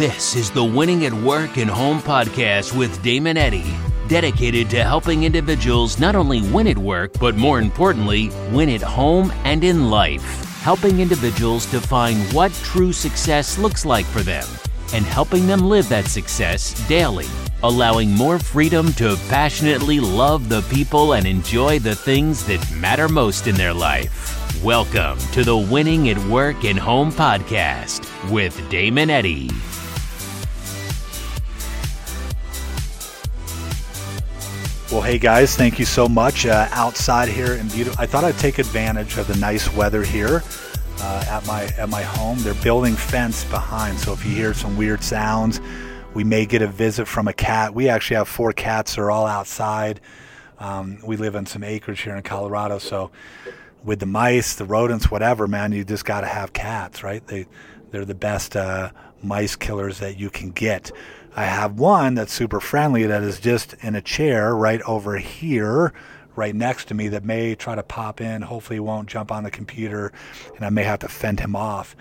This is the Winning at Work and Home podcast with Damon Eddy, dedicated to helping individuals not only win at work, but more importantly, win at home and in life, helping individuals define what true success looks like for them and helping them live that success daily, allowing more freedom to passionately love the people and enjoy the things that matter most in their life. Welcome to the Winning at Work and Home podcast with Damon Eddy. Well, hey guys, thank you so much. Outside here in beautiful, I thought I'd take advantage of the nice weather here at my home. They're building fence behind, so if you hear some weird sounds, we may get a visit from a cat. We actually have 4 cats. They're all outside. We live in some acreage here in Colorado, so with the mice, the rodents, whatever, man, you just got to have cats, right? They're the best mice killers that you can get. I have one that's super friendly that is just in a chair right over here, right next to me, that may try to pop in. Hopefully he won't jump on the computer, and I may have to fend him off.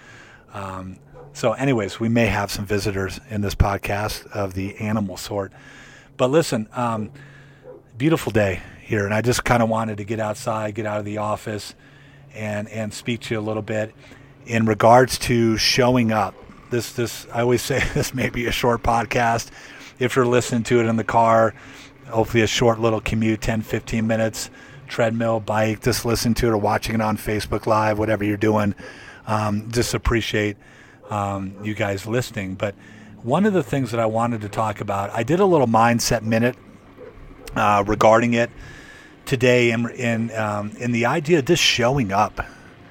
So anyways, we may have some visitors in this podcast of the animal sort. But listen, beautiful day here, and I just kind of wanted to get outside, get out of the office, and speak to you a little bit in regards to showing up. This I always say this may be a short podcast. If you're listening to it in the car, hopefully a short little commute, 10, 15 minutes, treadmill, bike, just listen to it or watching it on Facebook Live, whatever you're doing. Just appreciate you guys listening. But one of the things that I wanted to talk about, I did a little mindset minute regarding it today in the idea of just showing up.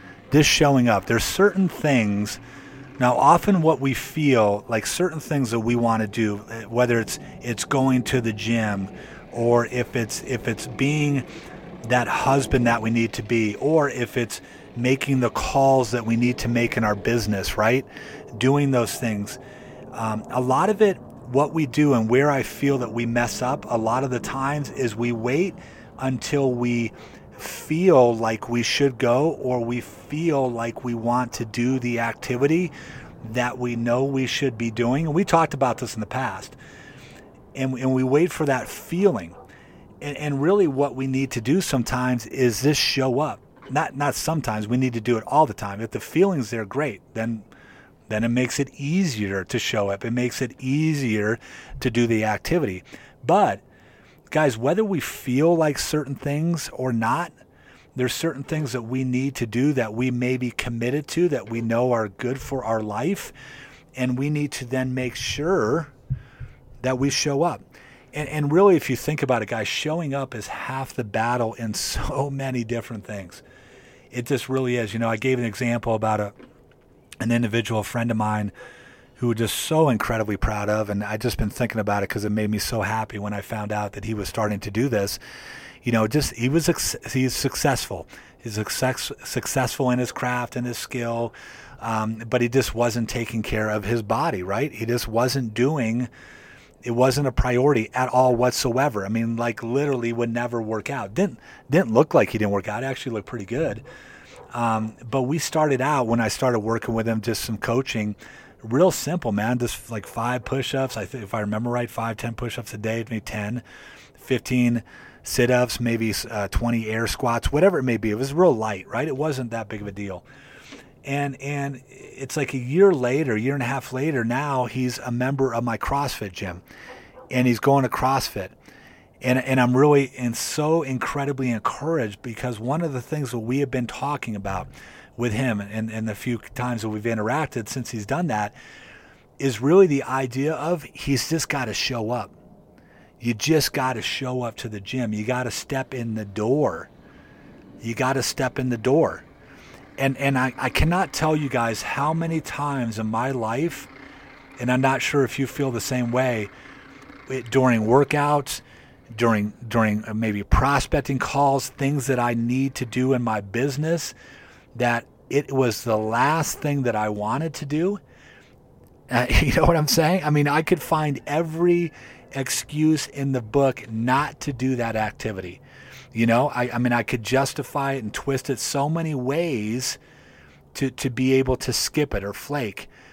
There's certain things. Now, often what we feel, like certain things that we want to do, whether it's going to the gym, or if it's being that husband that we need to be, or if it's making the calls that we need to make in our business, right? Doing those things. A lot of it, what we do and where I feel that we mess up a lot of the times is we wait until we feel like we should go, or we feel like we want to do the activity that we know we should be doing. And we talked about this in the past. And we wait for that feeling. And really what we need to do sometimes is just show up. Not sometimes, we need to do it all the time. If the feeling's there, great. Then it makes it easier to show up. It makes it easier to do the activity. But guys, whether we feel like certain things or not, there's certain things that we need to do that we may be committed to, that we know are good for our life, and we need to then make sure that we show up. And really, if you think about it, guys, showing up is half the battle in so many different things. It just really is. You know, I gave an example about an individual friend of mine who was just so incredibly proud of, and I just been thinking about it because it made me so happy when I found out that he was starting to do this. You know, he's successful. He's successful in his craft and his skill, but he just wasn't taking care of his body, right? He just wasn't doing. It wasn't a priority at all whatsoever. I mean, like literally would never work out. Didn't look like he didn't work out. It actually looked pretty good. But we started out, when I started working with him, just some coaching. Real simple, man. Just like 5 push-ups. I think if I remember right, 5-10 push-ups a day, maybe 10, 15 sit-ups, maybe 20 air squats, whatever it may be. It was real light, right? It wasn't that big of a deal. And it's like a year and a half later, now he's a member of my CrossFit gym, and he's going to CrossFit. And I'm really so incredibly encouraged, because one of the things that we have been talking about with him and the few times that we've interacted since he's done that is really the idea of he's just got to show up. You just got to show up to the gym. You got to step in the door. And I cannot tell you guys how many times in my life, and I'm not sure if you feel the same way, during workouts, during maybe prospecting calls, things that I need to do in my business, that it was the last thing that I wanted to do. You know what I'm saying? I mean, I could find every excuse in the book not to do that activity. You know, I mean, I could justify it and twist it so many ways to be able to skip it or flake.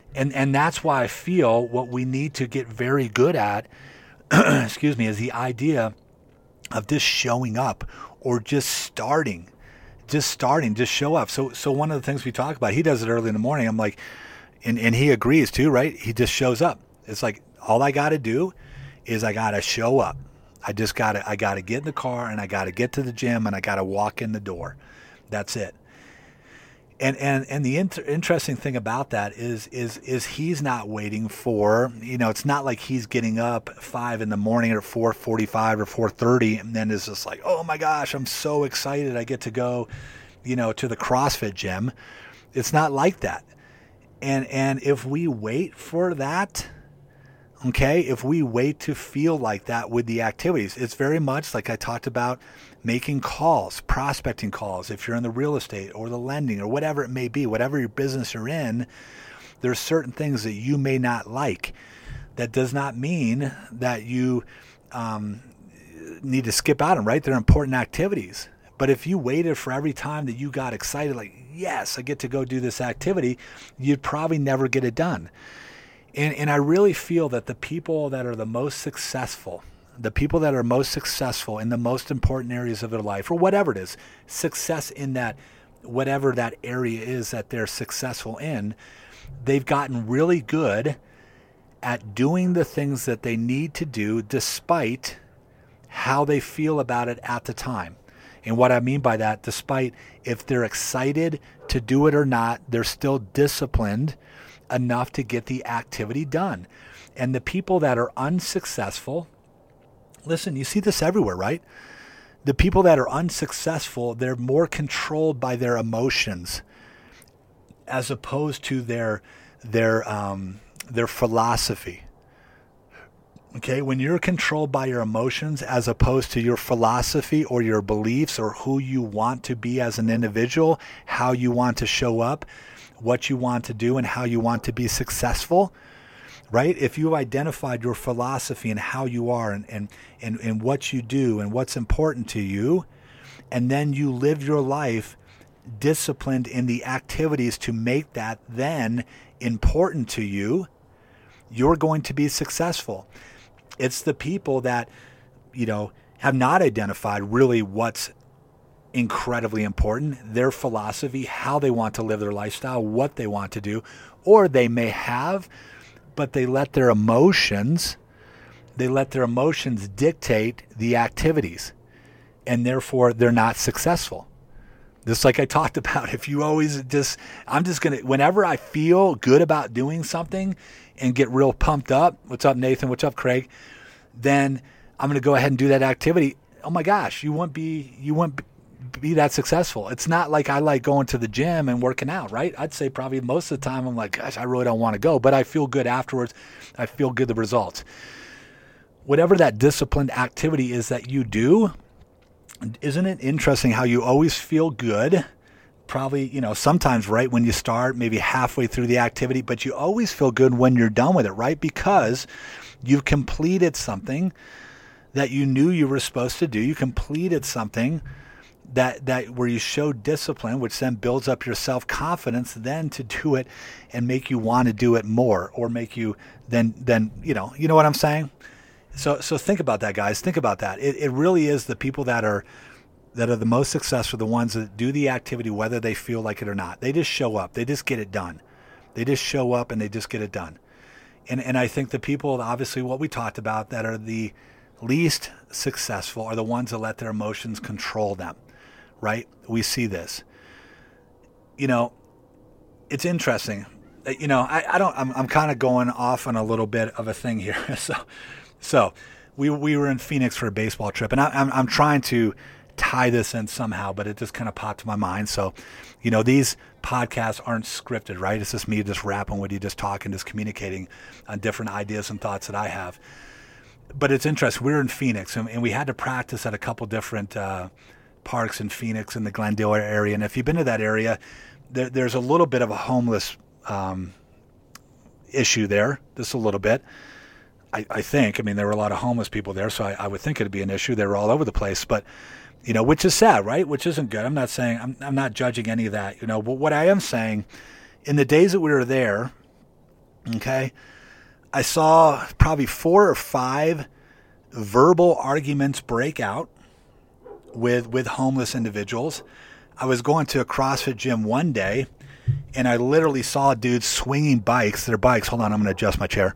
And that's why I feel what we need to get very good at, excuse me, is the idea of just showing up or just starting, just show up. So one of the things we talk about, he does it early in the morning. I'm like, and he agrees too, right? He just shows up. It's like, all I got to do is I got to show up. I got to get in the car and I got to get to the gym and I got to walk in the door. That's it. And the interesting thing about that is he's not waiting for, it's not like he's getting up 5 a.m. or 4:45 or 4:30 and then is just like, oh my gosh, I'm so excited I get to go, to the CrossFit gym. It's not like that. And if we wait for that, okay, if we wait to feel like that with the activities, it's very much like I talked about making calls, prospecting calls. If you're in the real estate or the lending or whatever it may be, whatever your business you're in, there's certain things that you may not like. That does not mean that you need to skip out on, right? They're important activities. But if you waited for every time that you got excited, like, yes, I get to go do this activity, you'd probably never get it done. And I really feel that the people that are the most successful, in the most important areas of their life, or whatever it is, success in that, whatever that area is that they're successful in, they've gotten really good at doing the things that they need to do despite how they feel about it at the time. And what I mean by that, despite if they're excited to do it or not, they're still disciplined enough to get the activity done. And the people that are unsuccessful, listen, you see this everywhere, right? The people that are unsuccessful, they're more controlled by their emotions as opposed to their philosophy. Okay, when you're controlled by your emotions as opposed to your philosophy or your beliefs or who you want to be as an individual, how you want to show up, what you want to do and how you want to be successful, right? If you've identified your philosophy and how you are and what you do and what's important to you, and then you live your life disciplined in the activities to make that then important to you, you're going to be successful. It's the people that, have not identified really what's incredibly important, their philosophy, how they want to live their lifestyle, what they want to do, or they may have, but they let their emotions dictate the activities, and therefore they're not successful. Just like I talked about, if you always whenever I feel good about doing something and get real pumped up, what's up, Nathan? What's up, Craig? Then I'm going to go ahead and do that activity. Oh my gosh, you won't be that successful. It's not like I like going to the gym and working out, right? I'd say probably most of the time I'm like, gosh, I really don't want to go, but I feel good afterwards. I feel good the results. Whatever that disciplined activity is that you do, isn't it interesting how you always feel good? Probably, sometimes right when you start, maybe halfway through the activity, but you always feel good when you're done with it, right? Because you've completed something that you knew you were supposed to do. You completed something that where you show discipline, which then builds up your self-confidence then to do it and make you want to do it more, or make you then you know what I'm saying? So think about that, guys. Think about that. It really is the people that are the most successful, the ones that do the activity whether they feel like it or not. They just show up. They just get it done. They just show up and they just get it done. And I think the people, obviously what we talked about, that are the least successful are the ones that let their emotions control them, right? We see this. It's interesting. I'm kind of going off on a little bit of a thing here. So we were in Phoenix for a baseball trip, and I'm trying to tie this in somehow, but it just kind of popped to my mind. So, these podcasts aren't scripted, right? It's just me just rapping with you, just talking, just communicating on different ideas and thoughts that I have. But it's interesting. We were in Phoenix, and we had to practice at a couple different parks in Phoenix in the Glendale area. And if you've been to that area, there's a little bit of a homeless issue there, just a little bit. I think. There were a lot of homeless people there, so I would think it'd be an issue. They were all over the place, but which is sad, right? Which isn't good. I'm not saying, I'm not judging any of that, but what I am saying, in the days that we were there, Okay. I saw probably 4 or 5 verbal arguments break out with homeless individuals. I was going to a CrossFit gym one day, and I literally saw dudes swinging their bikes. Hold on, I'm going to adjust my chair.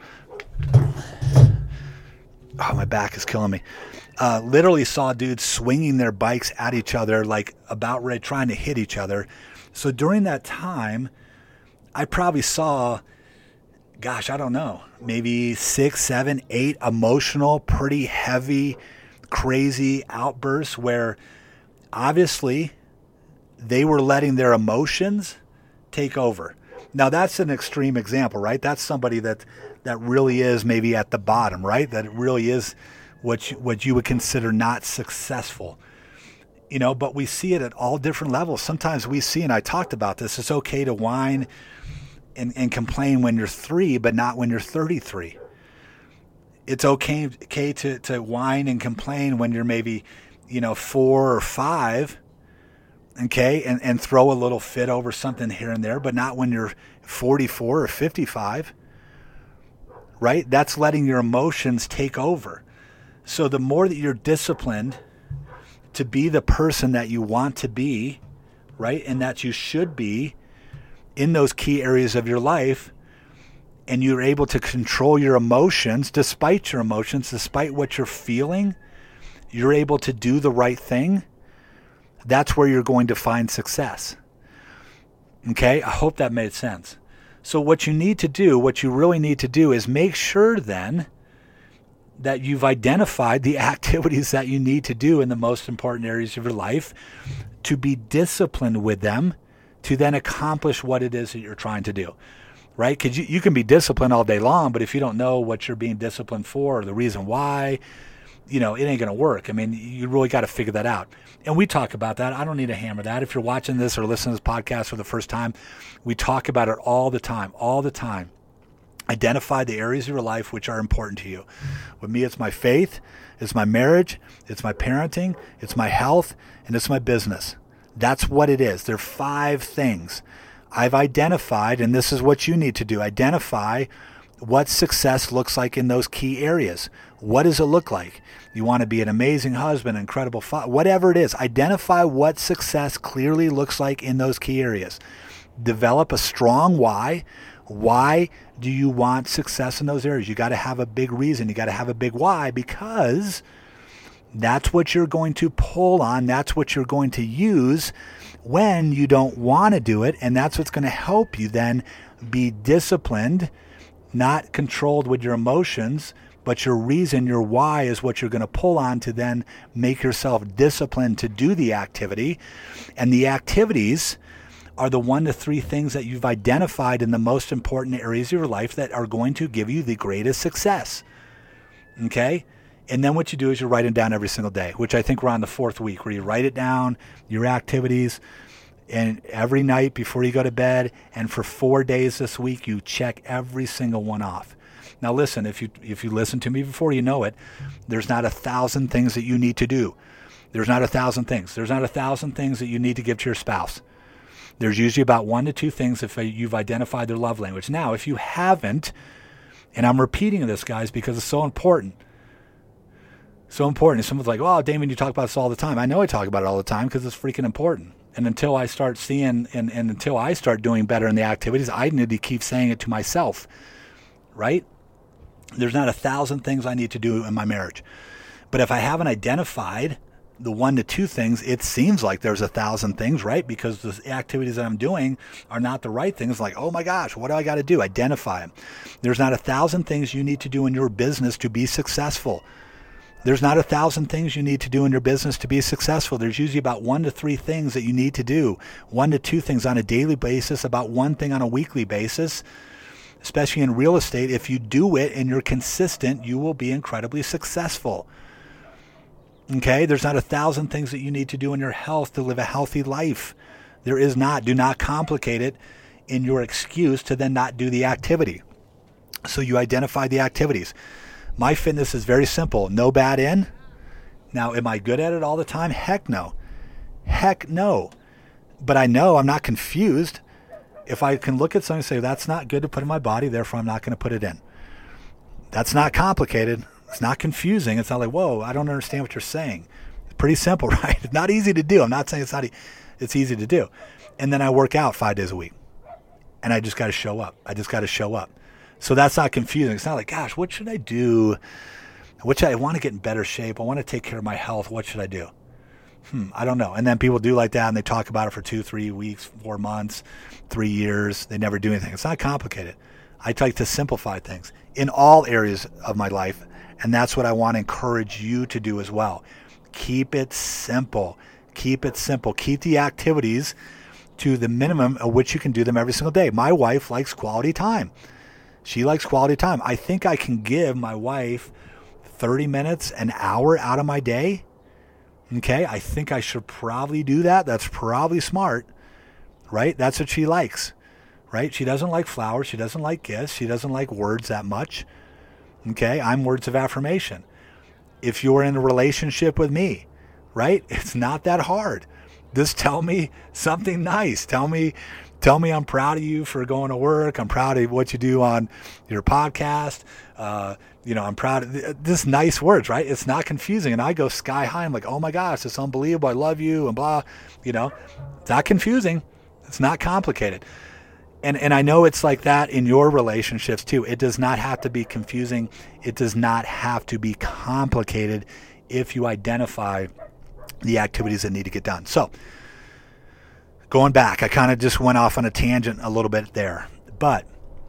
Oh, my back is killing me. Literally saw dudes swinging their bikes at each other, like about ready, trying to hit each other. So during that time, I probably saw, gosh, I don't know, maybe 6, 7, 8 emotional, pretty heavy, crazy outbursts where obviously they were letting their emotions take over. Now that's an extreme example, right? That's somebody that really is maybe at the bottom, right? That really is what you would consider not successful. But we see it at all different levels. Sometimes we see, and I talked about this, it's okay to whine and complain when you're 3, but not when you're 33. It's okay to whine and complain when you're maybe, 4 or 5, okay, and throw a little fit over something here and there, but not when you're 44 or 55, right? That's letting your emotions take over. So the more that you're disciplined to be the person that you want to be, right, and that you should be in those key areas of your life, and you're able to control your emotions, despite what you're feeling, you're able to do the right thing, that's where you're going to find success. Okay? I hope that made sense. So what you really need to do is make sure then that you've identified the activities that you need to do in the most important areas of your life, to be disciplined with them, to then accomplish what it is that you're trying to do, right? Because you can be disciplined all day long, but if you don't know what you're being disciplined for or the reason why, it ain't going to work. I mean, you really got to figure that out. And we talk about that. I don't need to hammer that. If you're watching this or listening to this podcast for the first time, we talk about it all the time. Identify the areas of your life which are important to you. With me, it's my faith, it's my marriage, it's my parenting, it's my health, and it's my business. That's what it is. There are 5 things I've identified, and this is what you need to do. Identify what success looks like in those key areas. What does it look like? You want to be an amazing husband, incredible father, whatever it is. Identify what success clearly looks like in those key areas. Develop a strong why. Why do you want success in those areas? You got to have a big reason. You got to have a big why, because that's what you're going to pull on. That's what you're going to use when you don't want to do it. And that's what's going to help you then be disciplined, not controlled with your emotions, but your reason, your why is what you're going to pull on to then make yourself disciplined to do the activity. And the activities are the 1 to 3 things that you've identified in the most important areas of your life that are going to give you the greatest success. Okay? And then what you do is you write it down every single day, which I think we're on the 4th week, where you write it down, your activities, and every night before you go to bed, and for 4 days this week, you check every single one off. Now listen, if you listen to me before, you know it, there's not 1,000 things that you need to do. There's not 1,000 things. There's not 1,000 things that you need to give to your spouse. There's usually about 1 to 2 things if you've identified their love language. Now, if you haven't, and I'm repeating this, guys, because it's so important. So important. Someone's like, "Oh, Damon, you talk about this all the time." I know I talk about it all the time because it's freaking important. And until I start seeing and until I start doing better in the activities, I need to keep saying it to myself, right? There's not 1,000 things I need to do in my marriage. But if I haven't identified the 1 to 2 things, it seems like there's 1,000 things, right? Because the activities that I'm doing are not the right things. Like, oh my gosh, what do I got to do? Identify them. There's not 1,000 things you need to do in your business to be successful. There's not 1,000 things you need to do in your business to be successful. There's usually about 1 to 3 things that you need to do. 1 to 2 things on a daily basis, about 1 thing on a weekly basis. Especially in real estate, if you do it and you're consistent, you will be incredibly successful. Okay, there's not 1,000 things that you need to do in your health to live a healthy life. There is not. Do not complicate it in your excuse to then not do the activity. So you identify the activities. My fitness is very simple. No bad in. Now, am I good at it all the time? Heck no. Heck no. But I know I'm not confused. if I can look at something and say, that's not good to put in my body, therefore I'm not going to put it in. That's not complicated. It's not confusing. It's not like, whoa, I don't understand what you're saying. It's pretty simple, right? It's not easy to do. I'm not saying it's easy to do. And then I work out 5 days a week. And I just got to show up. So that's not confusing. It's not like, gosh, what should I do? I want to get in better shape. I want to take care of my health. What should I do? I don't know. And then people do like that, and they talk about it for 2, 3 weeks, 4 months, 3 years. They never do anything. It's not complicated. I like to simplify things in all areas of my life, and that's what I want to encourage you to do as well. Keep it simple. Keep it simple. Keep the activities to the minimum of which you can do them every single day. My wife likes quality time. She likes quality time. I think I can give my wife 30 minutes, an hour out of my day. Okay, I think I should probably do that. That's probably smart, right? That's what she likes, right? She doesn't like flowers. She doesn't like gifts. She doesn't like words that much. Okay, I'm words of affirmation. If you're in a relationship with me, right, it's not that hard. Just tell me something nice. Tell me I'm proud of you for going to work. I'm proud of what you do on your podcast. I'm proud of this nice words, right? It's not confusing. And I go sky high. I'm like, oh my gosh, it's unbelievable. I love you and blah, it's not confusing. It's not complicated. And I know it's like that in your relationships too. It does not have to be confusing. It does not have to be complicated if you identify the activities that need to get done. So going back, I kind of just went off on a tangent a little bit there, but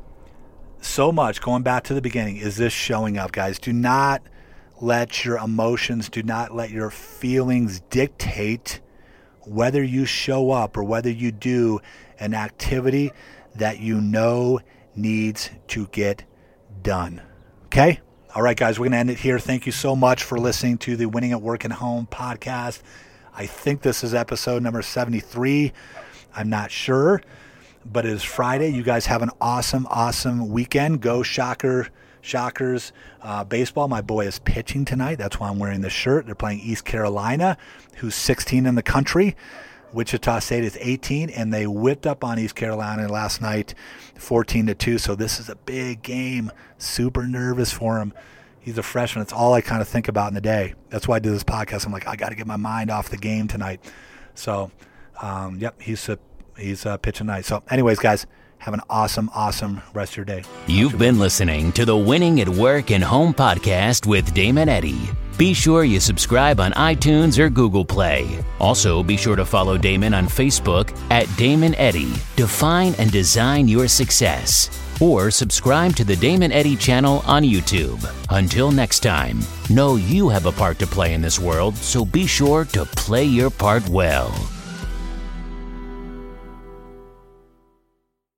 so much going back to the beginning is this showing up, guys. Do not let your emotions, do not let your feelings dictate whether you show up or whether you do an activity that you know needs to get done. Okay? All right, guys, we're going to end it here. Thank you so much for listening to the Winning at Work and Home podcast. I think this is episode number 73. I'm not sure, but it is Friday. You guys have an awesome, awesome weekend. Go Shockers baseball. My boy is pitching tonight. That's why I'm wearing this shirt. They're playing East Carolina, who's 16 in the country. Wichita State is 18, and they whipped up on East Carolina last night, 14-2. So this is a big game. Super nervous for him. He's a freshman. It's all I kind of think about in the day. That's why I do this podcast. I'm like, I got to get my mind off the game tonight. So, he's pitching tonight. So, anyways, guys, have an awesome, awesome rest of your day. You've been listening to the Winning at Work and Home podcast with Damon Eddy. Be sure you subscribe on iTunes or Google Play. Also, be sure to follow Damon on Facebook at Damon Eddy. Define and design your success. Or subscribe to the Damon Eddy channel on YouTube. Until next time, know you have a part to play in this world, so be sure to play your part well.